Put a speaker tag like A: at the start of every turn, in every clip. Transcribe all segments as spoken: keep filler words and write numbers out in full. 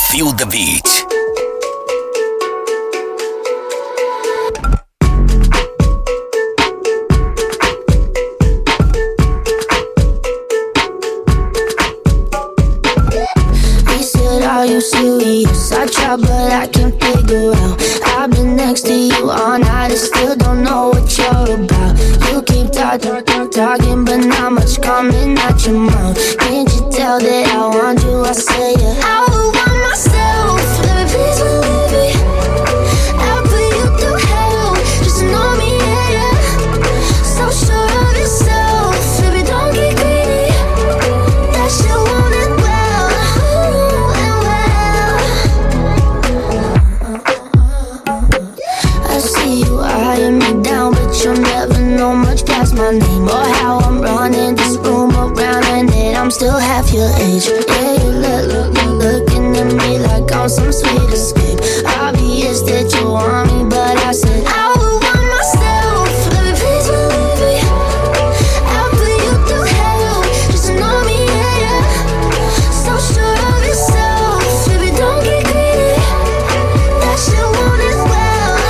A: Feel the beat.
B: Are you serious? I try but I can't figure out. I've been next to you all night and still don't know what you're about. You keep talking, talking but not much coming out your mouth. Can't you tell that I want you? I say yeah. I would want myself, baby, please believe me. I'll put you through hell, just know me, yeah, yeah. So sure of yourself, baby, don't get greedy. That shit won't end well. Eyeing me down, but you'll never know much past my name or how I'm running this room around, and that I'm still half your age. Yeah, you look, look, look, looking at me like I'm some sweet escape. Obvious that you want me, but I said I would want myself. Baby, please believe me. I'll put you through hell, just to know me, yeah, yeah. So sure of yourself, baby, don't get greedy. That shit won't end well.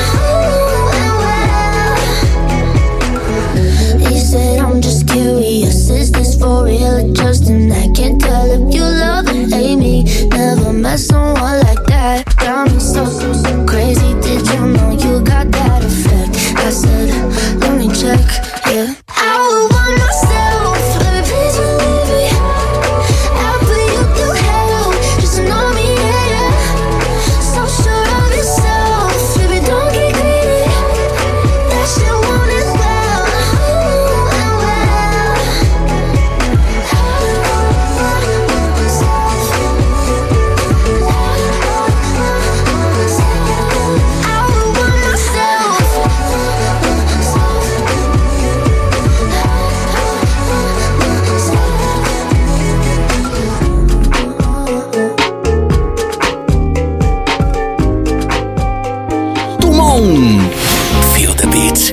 B: I'm just curious, is this for real or just an act? Can't tell if you love or hate me. Never met someone like that. Got me so, so, so crazy. Did you know you got that effect? I said, let me check, yeah. I would want myself, baby, please believe me. I'll put you through hell, just to know me, yeah, yeah. So sure of yourself, baby, don't get greedy. That shit won't end well.
A: Feel the beat.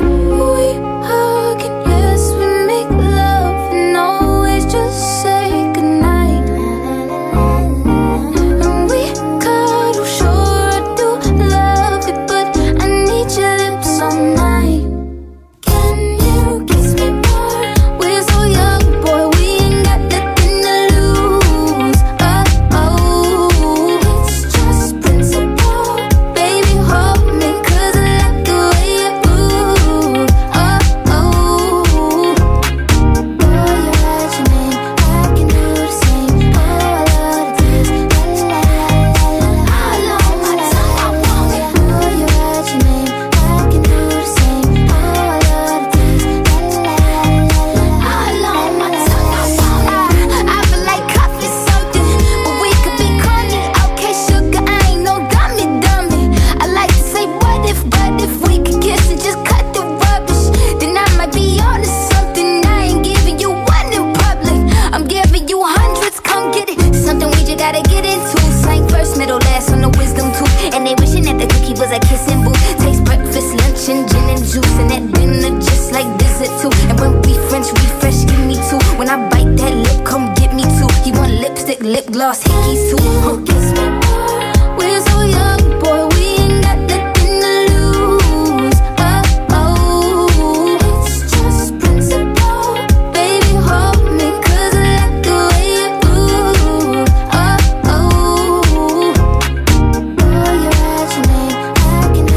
B: Lip gloss, hickeys too. Oh, kiss me more. We're so young, boy, we ain't got nothing to lose. Oh, oh, it's just principle. Baby, hold me, cause I like the way you move. Oh, oh, boy, you write your name, I can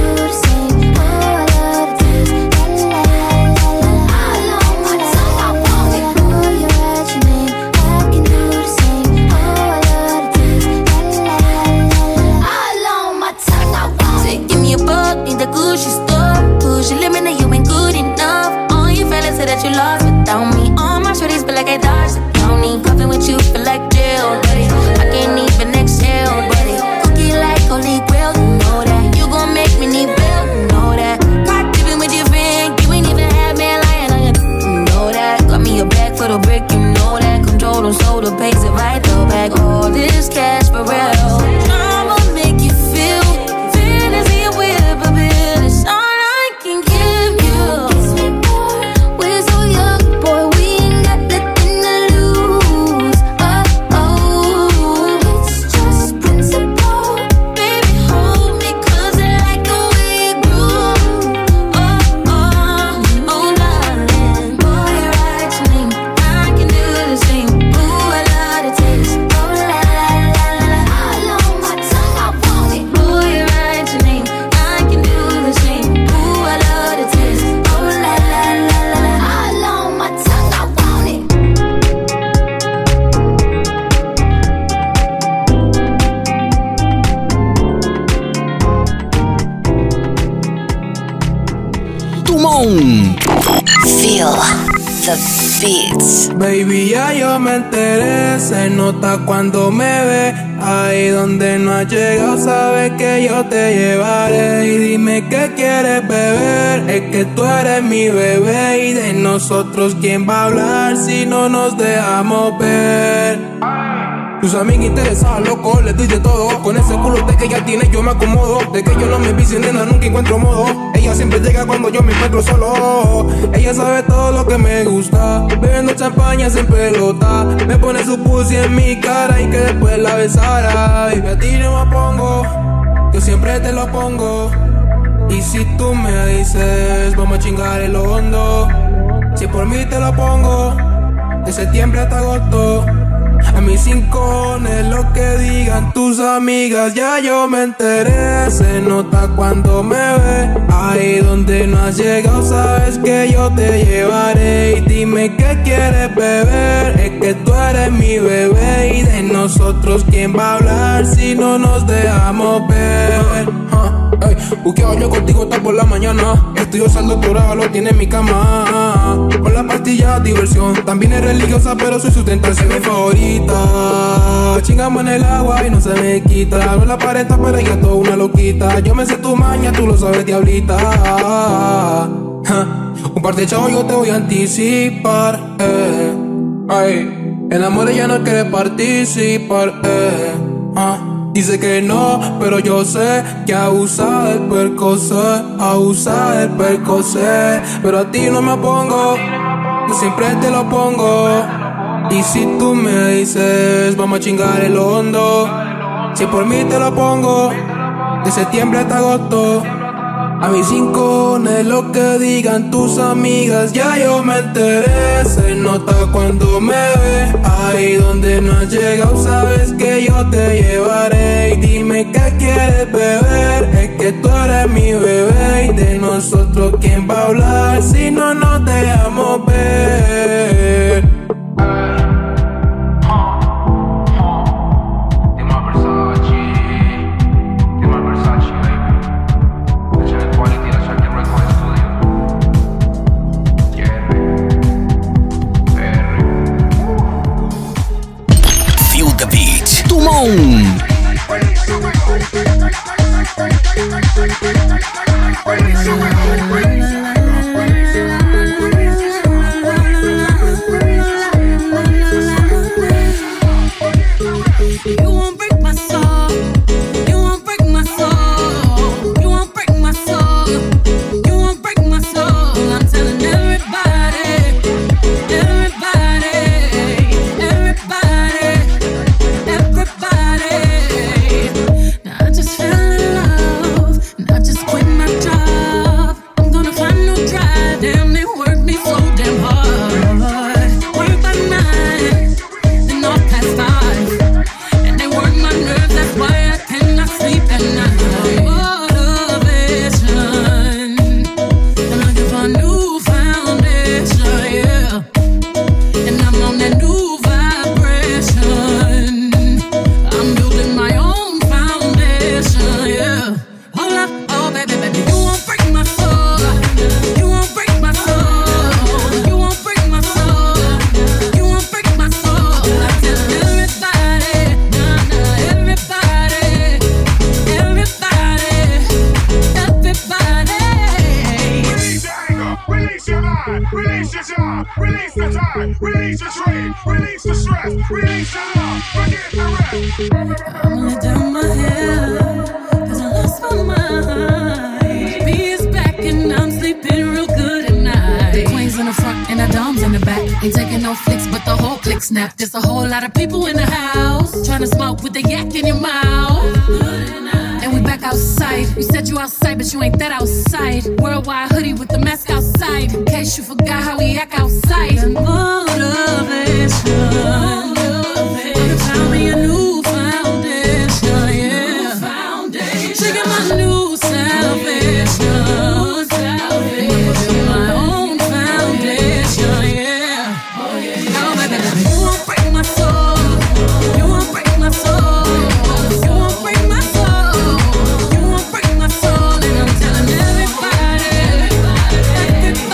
A: Tumón. Feel the beats.
C: Baby, ya yo me enteré, se nota cuando me ve. Ahí donde no has llegado, sabes que yo te llevaré. Y dime qué quieres beber, es que tú eres mi bebé. Y de nosotros, ¿quién va a hablar si no nos dejamos ver? Tus amigas interesadas, loco, les doy de todo. Con ese culo de que ella tiene yo me acomodo. De que yo no me vicio, nena, nunca encuentro modo. Ella siempre llega cuando yo me encuentro solo. Ella sabe todo lo que me gusta. Bebiendo champaña sin pelota. Me pone su pussy en mi cara y que después la besara. Y a ti no me pongo, yo siempre te lo pongo. Y si tú me dices, vamos a chingar en lo hondo. Si por mí te lo pongo, de septiembre hasta agosto. A mis rincones, lo que digan tus amigas, ya yo me enteré. Se nota cuando me ve. Ahí donde no has llegado, sabes que yo te llevaré. Y dime qué quieres beber, es que tú eres mi bebé. Y de nosotros, ¿quién va a hablar si no nos dejamos ver? Uh, hey, buqueo yo contigo hasta por la mañana. Estudiosa el doctorado, lo tiene en mi cama. Con la pastilla, diversión. También es religiosa, pero soy su tentación, mi favorita. Chingamos en el agua y no se me quita. No la aparenta, pero ella es toda una loquita. Yo me sé tu maña, tú lo sabes, diablita. Ja, un par de chavos yo te voy a anticipar. Eh. Ay, el amor ella no quiere participar. Eh. Ah. Dice que no, pero yo sé que abusa del percocet, abusa del percocet. Pero a ti no me pongo, yo siempre te lo pongo. Y si tú me dices, vamos a chingar el hondo. Si por mí te lo pongo, de septiembre hasta agosto. A mis rincones, lo que digan tus amigas, ya yo me enteré. Se nota cuando me ve. Ahí donde no has llegado, sabes que yo te llevaré. Y dime qué quieres beber, es que tú eres mi bebé. Y de nosotros, ¿quién va a hablar si no nos dejamos ver?
A: Tumón.
D: Snap, there's a whole lot of people in the house trying to smoke with the yak in your mouth. And we back outside. You said you outside, but you ain't that outside. Worldwide hoodie with the mask outside. In case you forgot how we act outside. Motivation. You found me a new foundation, yeah. Shaking my new salvation. My own foundation, yeah. Now, baby, you won't break my soul. You won't break my soul. You won't break my soul. You won't break my soul. And I'm telling everybody, everybody,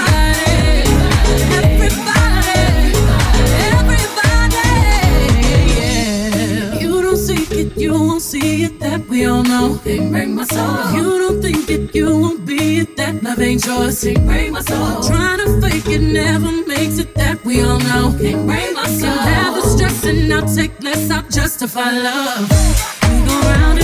D: be it, that we all know. Can't break my soul. If you don't think it, you won't be it, that love ain't yours. Can't break my soul. Trying to fake it never makes it, that we all know. Can't break my soul. Can have the stress and I'll take less, I'll justify love. We go round